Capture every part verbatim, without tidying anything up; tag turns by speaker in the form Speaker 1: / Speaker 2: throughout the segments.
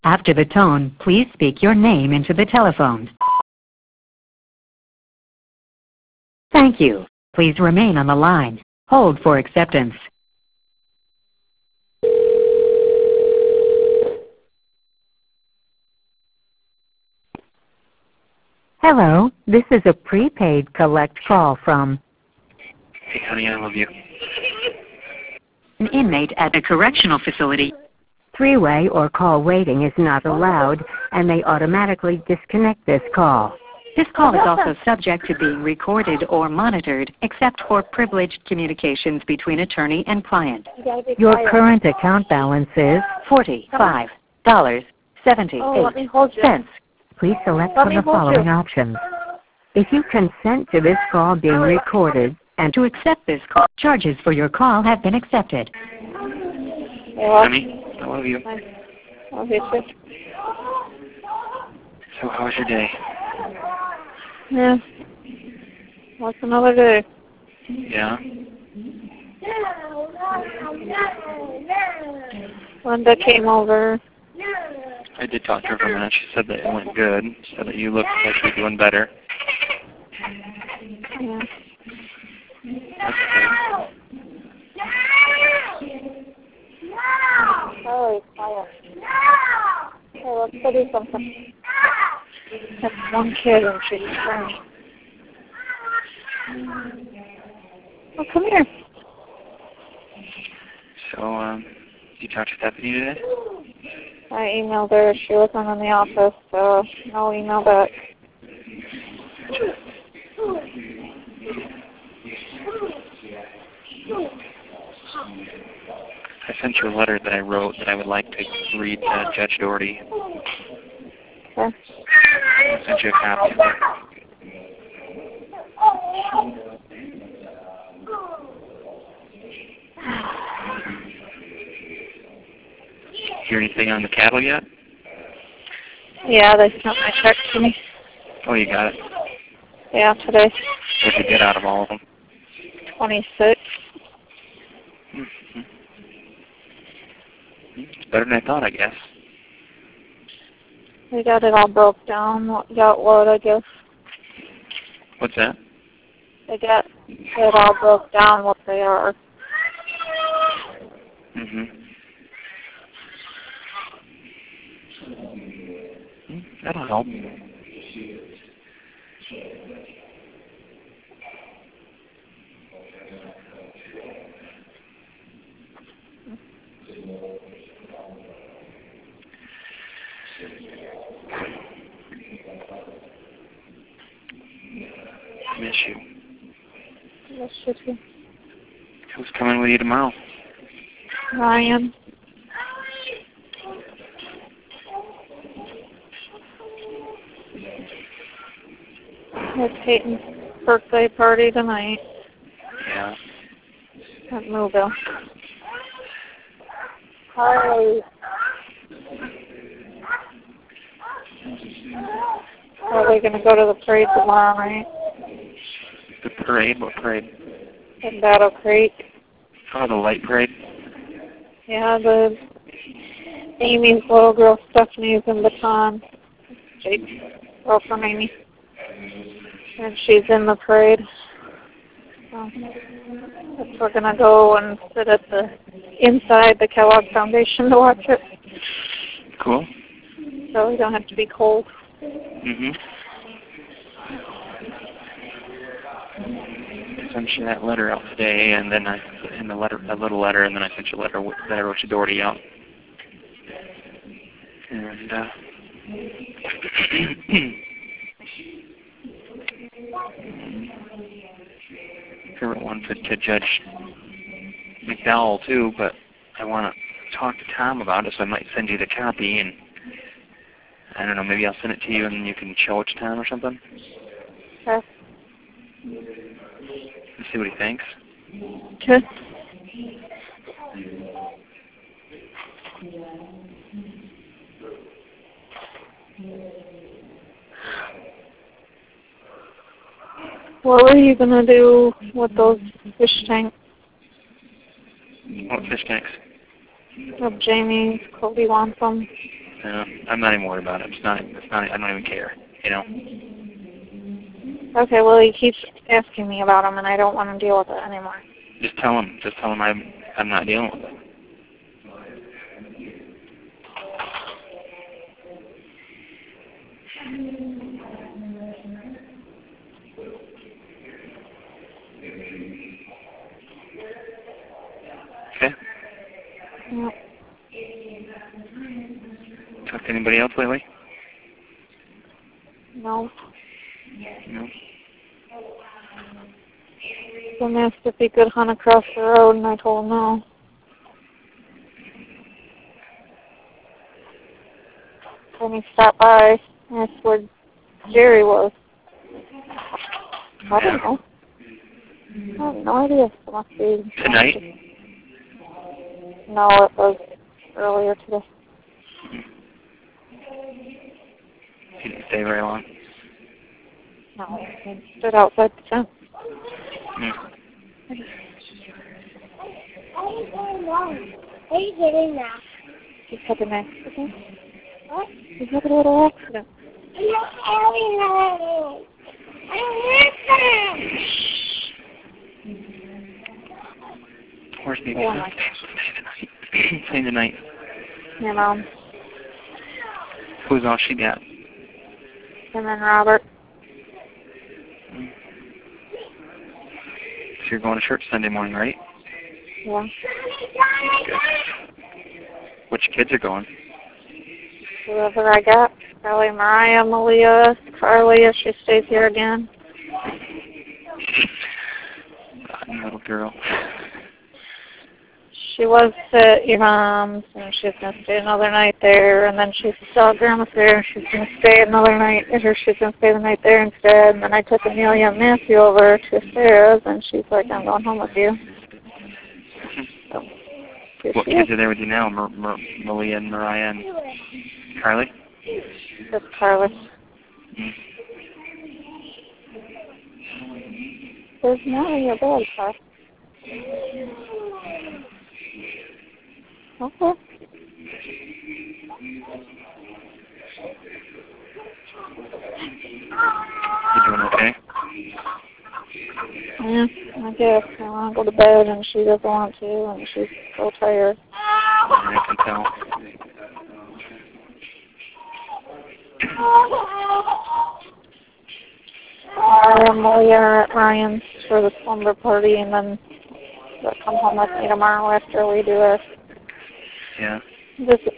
Speaker 1: After the tone, please speak your name into the telephone. Thank you. Please remain on the line. Hold for acceptance. Hello, this is a prepaid collect call from
Speaker 2: Hey, honey, I love you.
Speaker 1: an inmate at a correctional facility. Three-way or call waiting is not allowed, and they automatically disconnect this call. This call is also subject to being recorded or monitored, except for privileged communications between attorney and client. Your current account balance is forty-five dollars and seventy-eight cents. Please select from the following options. If you consent to this call being recorded and to accept this call, charges for your call have been accepted.
Speaker 2: Honey, I love you.
Speaker 3: I love you too.
Speaker 2: So how was your day?
Speaker 3: Yeah. What's another day?
Speaker 2: Yeah?
Speaker 3: Linda came over.
Speaker 2: I did talk to her for a minute. She said that it went good. She said that you looked like you're doing better.
Speaker 3: Yeah.
Speaker 2: That's good.
Speaker 3: Oh, quiet. Hey, let's go do something. That's one kid and she's crying. Oh, come here.
Speaker 2: So, um, you talked to Stephanie today?
Speaker 3: I emailed her. She wasn't in the office, so no email back.
Speaker 2: I sent you a letter that I wrote that I would like to read to Judge Doherty.
Speaker 3: Okay.
Speaker 2: I sent you a copy of it. Hear anything on the cattle yet?
Speaker 3: Yeah, they sent my check to me.
Speaker 2: Oh, you got it?
Speaker 3: Yeah, today.
Speaker 2: What'd you get out of all of them?
Speaker 3: twenty-six.
Speaker 2: Mm-hmm. It's better than I thought, I guess.
Speaker 3: We got it all broke down. What got what, I guess.
Speaker 2: What's that?
Speaker 3: They got it all broke down what they are.
Speaker 2: Mm-hmm. That'll help. Miss you.
Speaker 3: Yes, should be.
Speaker 2: Who's coming with you tomorrow?
Speaker 3: Ryan. It's Peyton's birthday party tonight
Speaker 2: Yeah.
Speaker 3: at Mobile. Hi. Are we going to go to the parade tomorrow night?
Speaker 2: The parade? What parade?
Speaker 3: In Battle Creek.
Speaker 2: Oh, the light parade?
Speaker 3: Yeah, the Amy's little girl Stephanie's in Baton. Jake's girl from Amy. And she's in the parade. So that's we're gonna go and sit at the inside the Kellogg Foundation to watch it.
Speaker 2: Cool.
Speaker 3: So we don't have to be cold.
Speaker 2: Mm-hmm. I sent you that letter out today, and then I in the letter, a little letter, and then I sent you a letter that I wrote to Doherty out. And uh, I wrote one to, to Judge McDowell too, but I want to talk to Tom about it, so I might send you the copy, and I don't know, maybe I'll send it to you, and you can show it to Tom or something.
Speaker 3: Okay.
Speaker 2: And see what he thinks.
Speaker 3: Okay. What were you going to do with those fish tanks?
Speaker 2: What fish tanks?
Speaker 3: Of Jamie's, Cody wants them.
Speaker 2: Uh, I'm not even worried about it. It's not. It's not. I don't even care. You know.
Speaker 3: Okay. Well, he keeps asking me about him, and I don't want to deal with it anymore.
Speaker 2: Just tell him. Just tell him I'm. I'm not dealing with it. Okay.
Speaker 3: Yep.
Speaker 2: Talked to anybody else lately?
Speaker 3: No.
Speaker 2: No.
Speaker 3: He asked if he could hunt across the road, and I told him no. Then he stopped by, and asked where Jerry was. I
Speaker 2: Yeah.
Speaker 3: don't know. I have no idea. It must be
Speaker 2: Tonight?
Speaker 3: No, it was earlier today.
Speaker 2: He didn't stay very long.
Speaker 3: No, he stood outside the fence.
Speaker 2: Mm.
Speaker 4: What are you doing now?
Speaker 3: He's had an accident. What? He's had a little accident.
Speaker 4: I'm not having that. I don't listen.
Speaker 2: Where's baby?
Speaker 3: Oh, my.
Speaker 2: Stay the night. Stay the night.
Speaker 3: Your mom.
Speaker 2: Who's all she got?
Speaker 3: And then Robert.
Speaker 2: Mm. So you're going to church Sunday morning, right?
Speaker 3: Yeah.
Speaker 2: Good. Which kids are going?
Speaker 3: Whoever I got. Probably Mariah, Malia, Carly, if she stays here again.
Speaker 2: God, little girl.
Speaker 3: She was at your mom's, and she's going to stay another night there, and then she saw Grandma's there, and she's going to stay another night, or she's going to stay the night there instead, and then I took Amelia and Matthew over to Sarah's, and she's like, I'm going home with you. So,
Speaker 2: What kids are there with you now? Mar Mar Malia and Mariah and Carly?
Speaker 3: Just Carly.
Speaker 2: Mm.
Speaker 3: There's not in your bed, Carl. Okay.
Speaker 2: You doing okay?
Speaker 3: Yeah, I guess. I want to go to bed, and she doesn't want to, and she's so tired.
Speaker 2: I can tell.
Speaker 3: I and Malia are at Ryan's for the slumber party, and then they'll come home with me tomorrow after we do our
Speaker 2: Yeah.
Speaker 3: visit.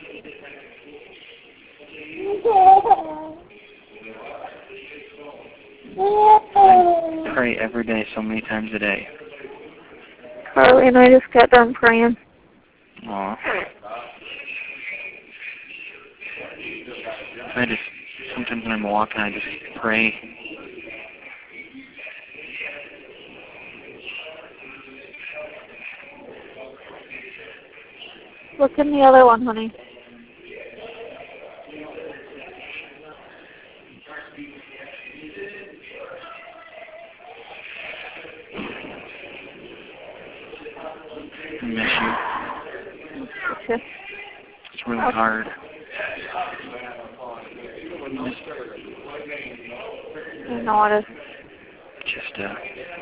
Speaker 2: I pray every day so many times a day.
Speaker 3: Carly and I just got done praying.
Speaker 2: Aw. I just, sometimes when I'm walking, I just pray.
Speaker 3: Look in the other one, honey.
Speaker 2: I miss you.
Speaker 3: Okay.
Speaker 2: It's really hard.
Speaker 3: I know it is.
Speaker 2: Just, uh,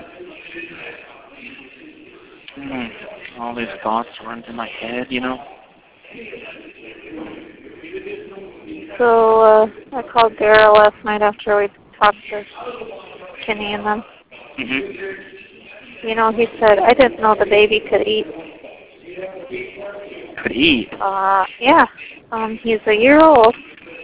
Speaker 2: mm, all these thoughts run through my head, you know?
Speaker 3: So, uh, I called Dara last night after we talked to Kenny and them.
Speaker 2: Mm-hmm.
Speaker 3: You know, he said, I didn't know the baby could eat.
Speaker 2: Could eat?
Speaker 3: Uh, yeah. Um, he's a year old.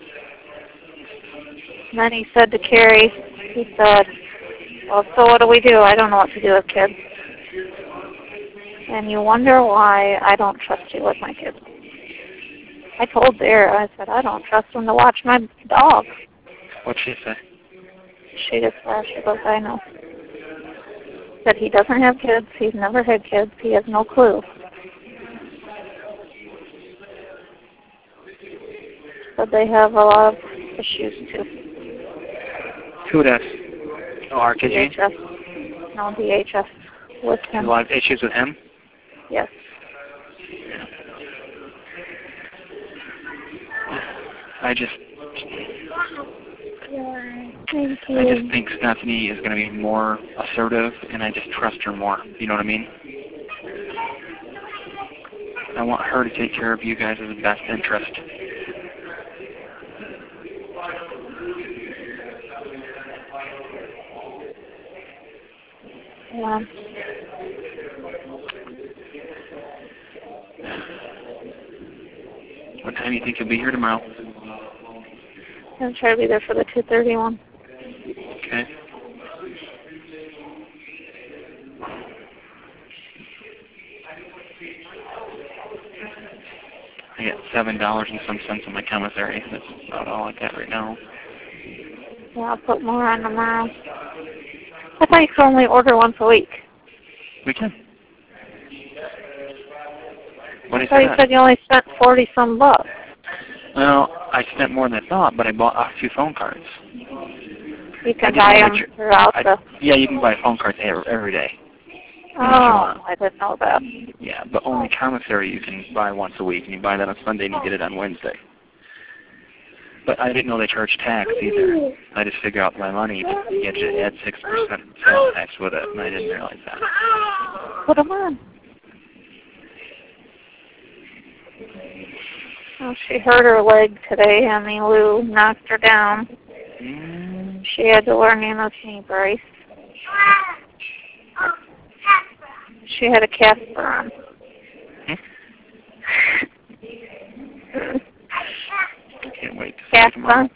Speaker 3: And then he said to Carrie, he said, well, so what do we do? I don't know what to do with kids. And you wonder why I don't trust you with my kids. I told Dara, I said, I don't trust him to watch my dog.
Speaker 2: What'd she say?
Speaker 3: She just laughed. She goes, I know. Said he doesn't have kids. He's never had kids. He has no clue. But they have a lot of issues, too.
Speaker 2: Who does? Oh, R K
Speaker 3: D
Speaker 2: G?
Speaker 3: H S. No, D H S. With
Speaker 2: A
Speaker 3: him.
Speaker 2: lot of issues with him?
Speaker 3: Yes.
Speaker 2: I just,
Speaker 3: Thank you.
Speaker 2: I just think Stephanie is going to be more assertive, and I just trust her more. You know what I mean? I want her to take care of you guys' best interest.
Speaker 3: Yeah.
Speaker 2: What time do you think you'll be here tomorrow?
Speaker 3: I'm going to try to be there for the two thirty one.
Speaker 2: Okay. I got seven dollars and some cents in my commissary. That's about all I got right now.
Speaker 3: Yeah, I'll put more on tomorrow. I thought you could only order once a week.
Speaker 2: We can. What
Speaker 3: I
Speaker 2: is
Speaker 3: thought you
Speaker 2: that?
Speaker 3: said you only spent forty some bucks.
Speaker 2: Well, I spent more than I thought, but I bought a few phone cards.
Speaker 3: You can
Speaker 2: didn't
Speaker 3: buy
Speaker 2: know
Speaker 3: them
Speaker 2: that you-
Speaker 3: throughout
Speaker 2: I,
Speaker 3: the...
Speaker 2: yeah, you can buy phone cards every, every day.
Speaker 3: Oh, I didn't know that.
Speaker 2: Yeah, but only commissary you can buy once a week, and you buy that on Sunday and you get it on Wednesday. But I didn't know they charged tax either. I just figured out my money, but you had to add six percent sales tax with it, and I didn't realize that.
Speaker 3: Put them on. Oh, she hurt her leg today, and the Lou knocked her down.
Speaker 2: Mm.
Speaker 3: She had to learn in a knee brace. She had a Casper on.
Speaker 2: Hmm? I can't wait to see you tomorrow.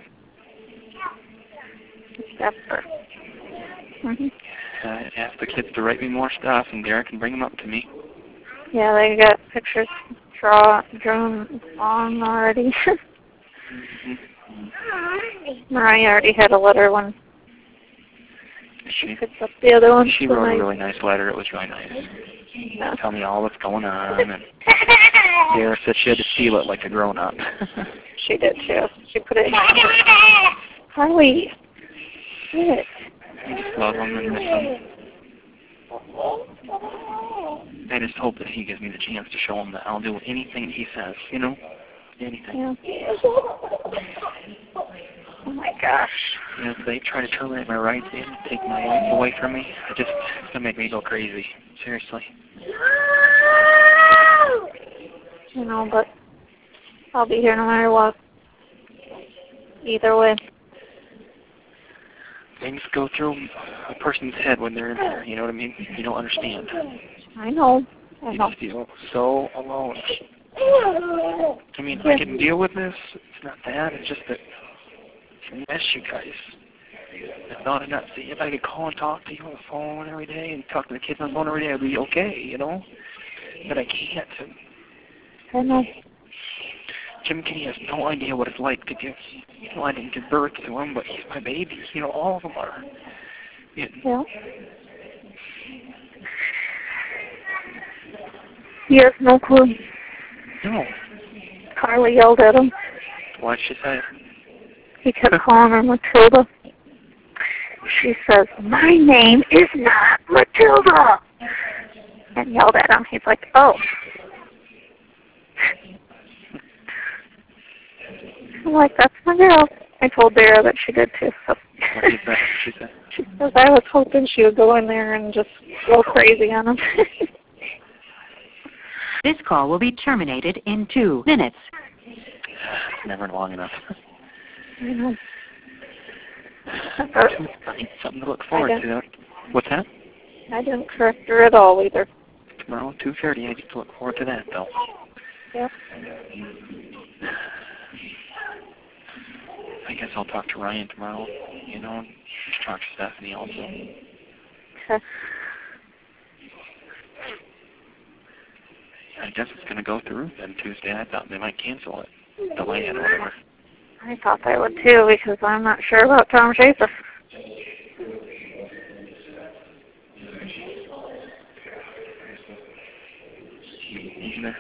Speaker 3: Casper. Mm-hmm.
Speaker 2: I asked the kids to write me more stuff, and Derek can bring them up to me.
Speaker 3: Yeah, they got pictures draw, drawn on already.
Speaker 2: Mm-hmm.
Speaker 3: Mariah already had a letter when
Speaker 2: She,
Speaker 3: picked up the other one.
Speaker 2: she wrote a really nice letter. It was really nice.
Speaker 3: Yeah.
Speaker 2: Tell me all what's going on. And Derek said she had to seal it like a grown-up.
Speaker 3: She did too. She put it in. Harley. Sit.
Speaker 2: I just love him and miss him. I just hope that he gives me the chance to show him that I'll do anything he says, you know? Anything.
Speaker 3: Yeah. Oh my gosh.
Speaker 2: And if they try to terminate my rights and take my life away from me, it just, it's going to make me go crazy. Seriously.
Speaker 3: You know, but I'll be here no matter what. Either way.
Speaker 2: Things go through a person's head when they're in there, you know what I mean? You don't understand.
Speaker 3: I know. I
Speaker 2: You
Speaker 3: know.
Speaker 2: just feel so alone. I mean, I can deal with this. It's not that. It's just that I miss you guys. I thought I'd not see if I could call and talk to you on the phone every day and talk to the kids on the phone every day, I'd be okay, you know? But I can't.
Speaker 3: I know.
Speaker 2: Jim Kenny has no idea what it's like to give, you know, I didn't give birth to him, but he's my baby. You know, all of them are. Yeah.
Speaker 3: Yeah. You have no clue.
Speaker 2: No.
Speaker 3: Carly yelled at him.
Speaker 2: What'd she say?
Speaker 3: He kept calling her Matilda. She says, "My name is not Matilda," and yelled at him. He's like, "Oh." I'm like, "That's my girl." I told Dara that she did too. So.
Speaker 2: What did that she say?
Speaker 3: She says, "I was hoping she would go in there and just go crazy on him."
Speaker 1: This call will be terminated in two minutes.
Speaker 2: Never long enough.
Speaker 3: I know.
Speaker 2: Something to look forward to. What's that?
Speaker 3: I didn't correct her at all either.
Speaker 2: Tomorrow, two thirty. I get to look forward to that, though.
Speaker 3: Yep.
Speaker 2: I guess I'll talk to Ryan tomorrow, you know, and talk to Stephanie also.
Speaker 3: Okay.
Speaker 2: I guess it's going to go through then Tuesday. I thought they might cancel it, delay it or whatever.
Speaker 3: I thought they would too because I'm not sure about Tom Schaefer.
Speaker 2: Either.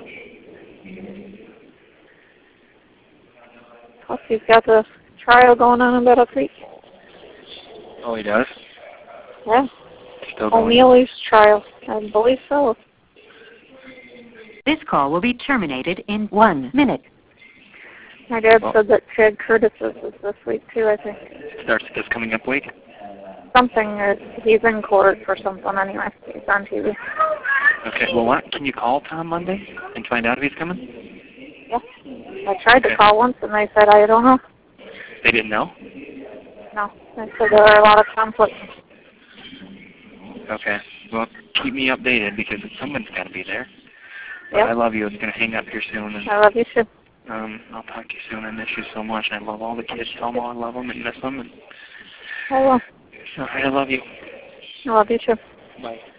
Speaker 3: Plus he's got the trial going on in Battle Creek.
Speaker 2: Oh, he does?
Speaker 3: Yeah.
Speaker 2: Still going?
Speaker 3: O'Neill's trial. I believe so.
Speaker 1: This call will be terminated in one minute.
Speaker 3: My dad
Speaker 2: Well,
Speaker 3: said that Chad Curtis's is this week too, I think.
Speaker 2: starts this coming up week?
Speaker 3: Something, or he's in court for something anyway. He's on T V.
Speaker 2: Okay, well, what? Can you call Tom Monday and find out if he's coming?
Speaker 3: Yeah. I tried
Speaker 2: Okay.
Speaker 3: to call once and they said, I don't know.
Speaker 2: They didn't know?
Speaker 3: No. They said there were a lot of conflicts.
Speaker 2: Okay. Well, keep me updated because someone's got to be there. But
Speaker 3: Yep.
Speaker 2: I love you. It's going to hang up here soon. And,
Speaker 3: I love you too.
Speaker 2: um, I'll talk to you soon. I miss you so much. I love all the kids. Tell them I love them and miss them. And,
Speaker 3: I will.
Speaker 2: all right, I love you.
Speaker 3: I love you too.
Speaker 2: Bye.